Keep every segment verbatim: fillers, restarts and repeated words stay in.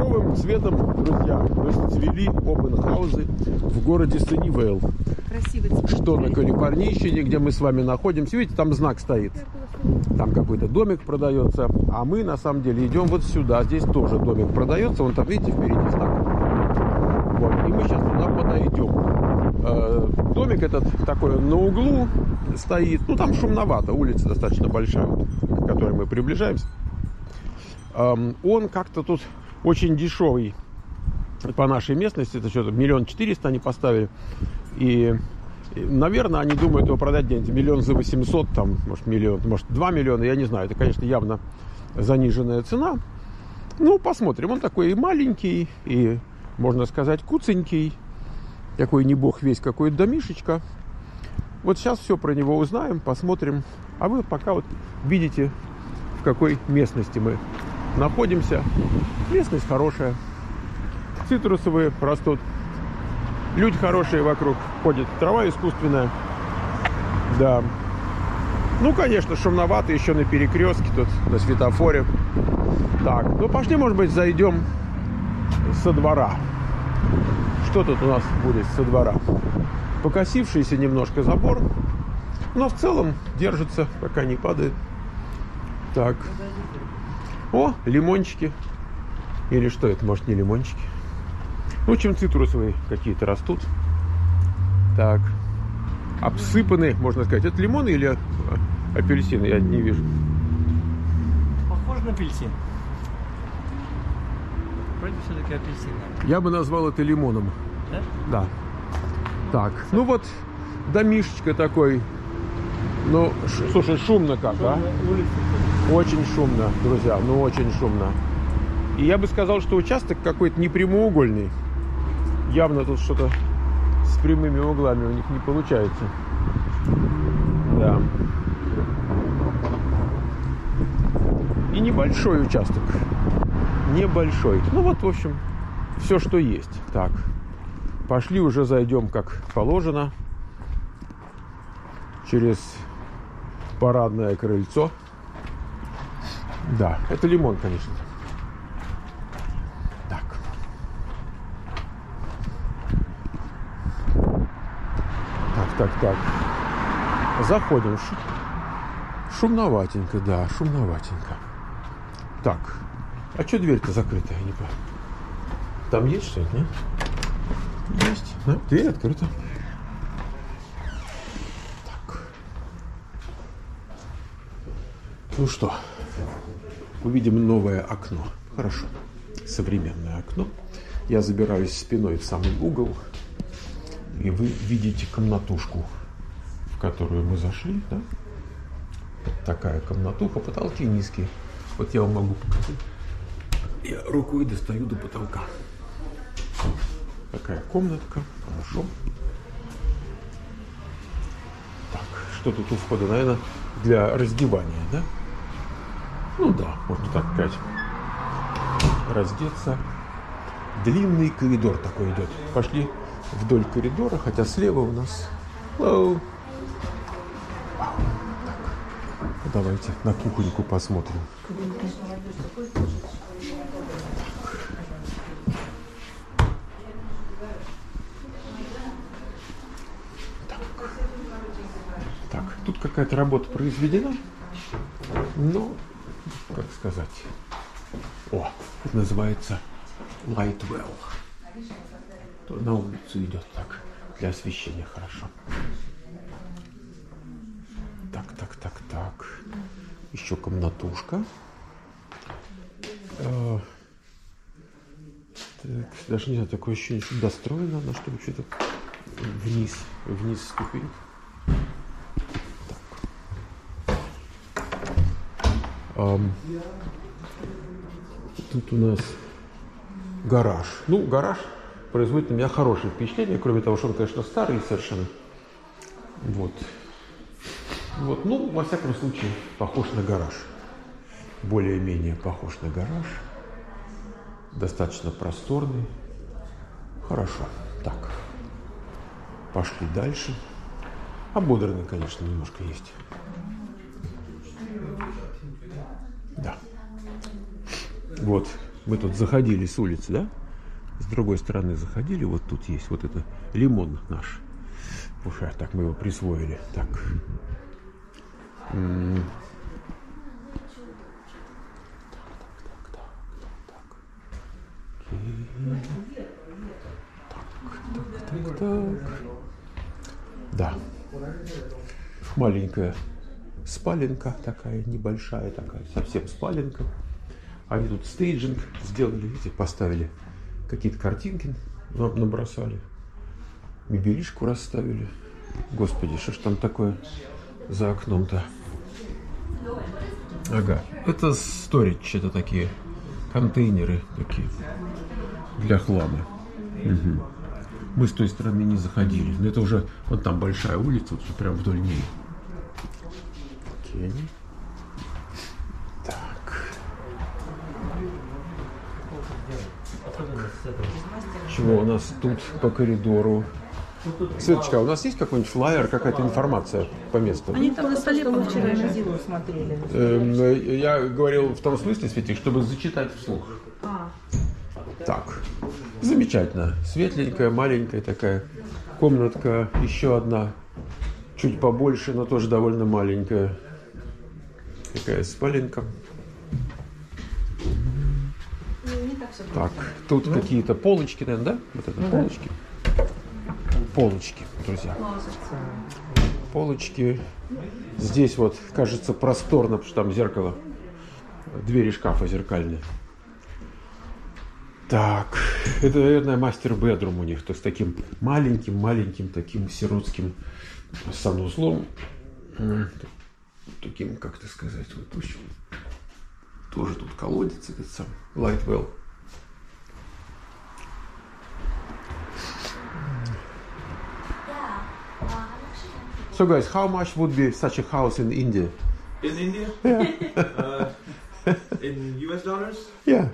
багровым цветом, друзья, расцвели опенхаузы в городе Саннивейл. Красивый цвет. Что на Калифорнийщине, где мы с вами находимся. Видите, там знак стоит. Там какой-то домик продается. А мы, на самом деле, идем вот сюда. Здесь тоже домик продается. Вон там, видите, впереди знак. Вот. И мы сейчас туда подойдем. Домик этот такой на углу стоит. Ну, там шумновато. Улица достаточно большая, к которой мы приближаемся. Он как-то тут очень дешевый по нашей местности. Это что-то миллион четыреста они поставили. И, и, наверное, они думают его продать где-нибудь миллион за восемьсот, там, может, миллион, может, два миллиона, я не знаю. Это, конечно, явно заниженная цена. Ну, посмотрим. Он такой и маленький, и, можно сказать, куценький. Такой не бог весь какой-то домишечка. Вот сейчас все про него узнаем, посмотрим. А вы пока вот видите, в какой местности мы находимся. Местность хорошая. Цитрусовые растут. Люди хорошие вокруг ходят. Трава искусственная. Да. Ну, конечно, шумновато еще на перекрестке тут, на светофоре. Так, ну пошли, может быть, зайдем со двора. Что тут у нас будет со двора? Покосившийся немножко забор. Но в целом держится, пока не падает. Так. О, лимончики. Или что это? Может, не лимончики? В общем, цитрусовые какие-то растут. Так. Обсыпаны, можно сказать. Это лимоны или апельсины? Я не вижу. Похоже на апельсин. Вроде все-таки апельсин. Я бы назвал это лимоном. Да? Да. Так. Ну вот, домишечка такой. Ну, ш, слушай, шумно как, а? Очень шумно, друзья. Ну, очень шумно. И я бы сказал, что участок какой-то не прямоугольный. Явно тут что-то с прямыми углами у них не получается. Да. И небольшой участок. Небольшой. Ну вот, в общем, все, что есть. Так. Пошли уже зайдем, как положено. Через парадное крыльцо. Да, это лимон, конечно. Так. Так, так, так. Заходим. Шумноватенько, да, шумноватенько. Так. А что дверь-то закрытая? Я не понимаю. Там есть что-нибудь, нет? Есть. Да? Дверь открыта. Так. Ну что, увидим новое окно. Хорошо. Современное окно. Я забираюсь спиной в самый угол. И вы видите комнатушку, в которую мы зашли. Да? Вот такая комнатуха. Потолки низкие. Вот я вам могу показать. Я рукой достаю до потолка. Такая комнатка. Хорошо. Так, что тут у входа? Наверное, для раздевания, да? Ну да, можно так сказать. Раздеться. Длинный коридор такой идет. Пошли вдоль коридора, хотя слева у нас... Hello. Так, давайте на кухоньку посмотрим. Так, тут какая-то работа произведена. Ну, как сказать. О, это называется Lightwell. То на улицу идет так. Для освещения хорошо. Так, так, так, так. Еще комнатушка. А, так, даже не знаю, такое ощущение, что достроено она, чтобы что-то вниз, вниз ступень. Тут у нас гараж. Ну, гараж производит на меня хорошее впечатление, кроме того, что он, конечно, старый совершенно. Вот. Вот, ну, во всяком случае, похож на гараж. Более-менее похож на гараж. Достаточно просторный. Хорошо. Так. Пошли дальше. Ободранный, конечно, немножко есть. Да. Вот Мы тут заходили с улицы, да? С другой стороны заходили, вот тут есть вот это лимон наш. Уж так мы его присвоили. Так. М-м. Так, так, так, так. Да. Маленькая спаленка такая, небольшая такая, совсем спаленка. Они тут стейджинг сделали, видите, поставили какие-то картинки, набросали, мебелишку расставили. Господи, что ж там такое за окном-то? Ага, это сторидж, это такие контейнеры такие для хлама. Угу. Мы с той стороны не заходили, но это уже вот там большая улица, вот прям вдоль ней. Окей. Так. Чего у нас тут по коридору? Светочка, у нас есть какой-нибудь флаер, какая-то информация по месту? Они там на столе мы вчера Мадину смотрели. Эм, я говорил в том смысле, Светик, чтобы зачитать вслух. А. Так, замечательно. Светленькая, маленькая такая комнатка, еще одна, чуть побольше, но тоже довольно маленькая. Такая спаленка. Так, тут ну. какие-то полочки, наверное, да? Вот это ну, полочки. Да. Полочки, друзья. Полочки. Здесь вот, кажется, просторно, потому что там зеркало. Двери шкафа зеркальные. Так, это, наверное, мастер-бедрум у них. То есть таким маленьким-маленьким, таким сиротским санузлом. Таким, как это сказать, вот, в общем, тоже тут колодец этот сам, Lightwell. So guys, how much would be such a house in India? In India? Yeah. uh, in U S dollars? Yeah.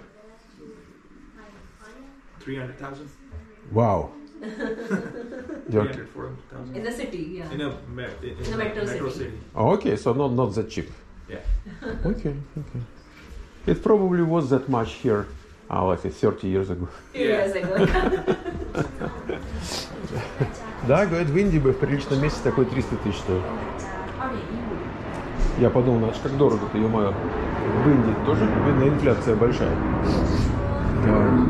three hundred thousand. Wow. three hundred, four hundred thousand. In the city, yeah. In a, in, in in a metro, metro city. city. Oh, okay, so not, not that cheap. Yeah. Okay, okay. It probably was that much here, uh, like thirty years ago. Few years ago. Да, говорят, в Индии бы в приличном месте такой триста тысяч стоит. Я подумал, ну это ж как дорого-то, ё-моё. В Индии тоже, видно, инфляция большая. Да.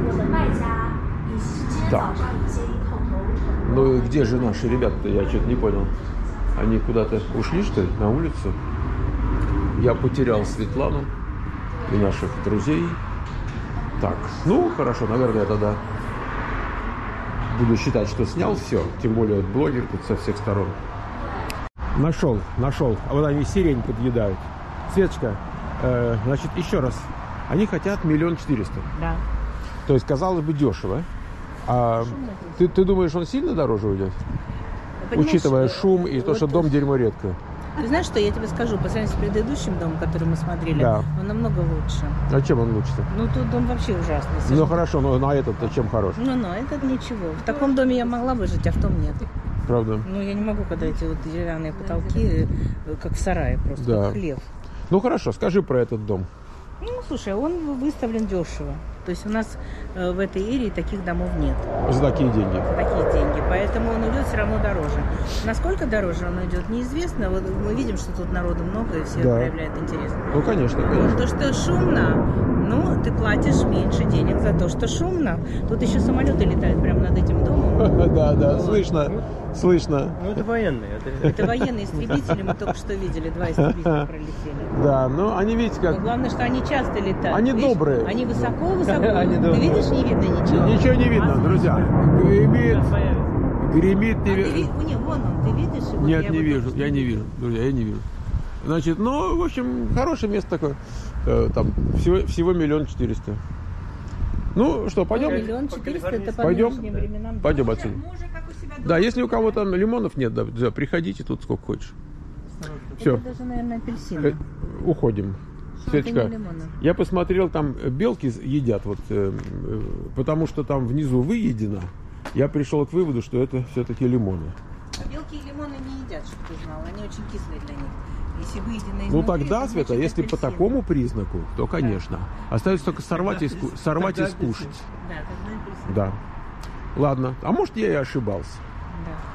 Так. Ну и где же наши ребята-то, я что-то не понял. Они куда-то ушли, что ли, на улицу? Я потерял Светлану и наших друзей. Так, ну хорошо, наверное, я тогда буду считать, что снял все. Тем более вот блогер тут со всех сторон. Нашел, нашел. А вот они сирень подъедают. Светочка, э, значит, еще раз. Они хотят миллион четыреста. Да. То есть, казалось бы, дешево. А ты, ты думаешь, он сильно дороже уйдет? Учитывая шум и вот то, что дом дерьмо редко. Ты знаешь, что я тебе скажу, по сравнению с предыдущим домом, который мы смотрели, да. он намного лучше. А чем он лучше-то? Ну, тут дом вообще ужасный. Ну, ну хорошо, но на этот-то чем хорош? Ну, ну, этот ничего. В таком доме я могла бы жить, а в том нет. Правда? Ну, я не могу, когда эти вот деревянные потолки, как в сарае просто, да. как хлев. Ну, хорошо, скажи про этот дом. Ну, слушай, он выставлен дешево. То есть у нас э, в этой эрии таких домов нет. За такие деньги? За такие деньги. Поэтому он идет все равно дороже. Насколько дороже он идет, неизвестно. Вот мы видим, что тут народу много, и все да. проявляют интерес. Ну, конечно, конечно. То, что шумно, ну, ты платишь меньше денег за то, что шумно. Тут еще самолеты летают прямо над этим домом. Да, да, слышно, слышно. Ну, это военные. Это военные истребители, мы только что видели, два истребителя пролетели. Да, ну, они, видите, как... Главное, что они часто летают. Они добрые. Они высоко-высоко. Ты видишь, не видно ничего. Ничего не видно, друзья. Гремит, гремит. Не... А ты, у него, вон он, ты видишь его? Нет, не вижу, я не вижу, друзья, я не вижу. Значит, ну, в общем, хорошее место такое. Там всего, всего миллион четыреста. Ну, что, пойдем? Миллион четыреста, это по пойдем? временам. Пойдем отсюда. Да, если у кого там лимонов нет, да, да, приходите тут сколько хочешь. Все. Это даже, наверное, апельсины. Уходим. Светочка, я посмотрел, там белки едят, вот, э, э, потому что там внизу выедено. Я пришел к выводу, что это все-таки лимоны. А белки и лимоны не едят, чтобы ты знал. Они очень кислые для них. Если выйдя на Ну изнутри, тогда, это Света, значит если по апельсин. такому признаку, то, конечно. Остается только сорвать и, ску- сорвать и Тогда апельсин. скушать. Да, тогда апельсин. Да. Ладно. А может, я и ошибался. Да.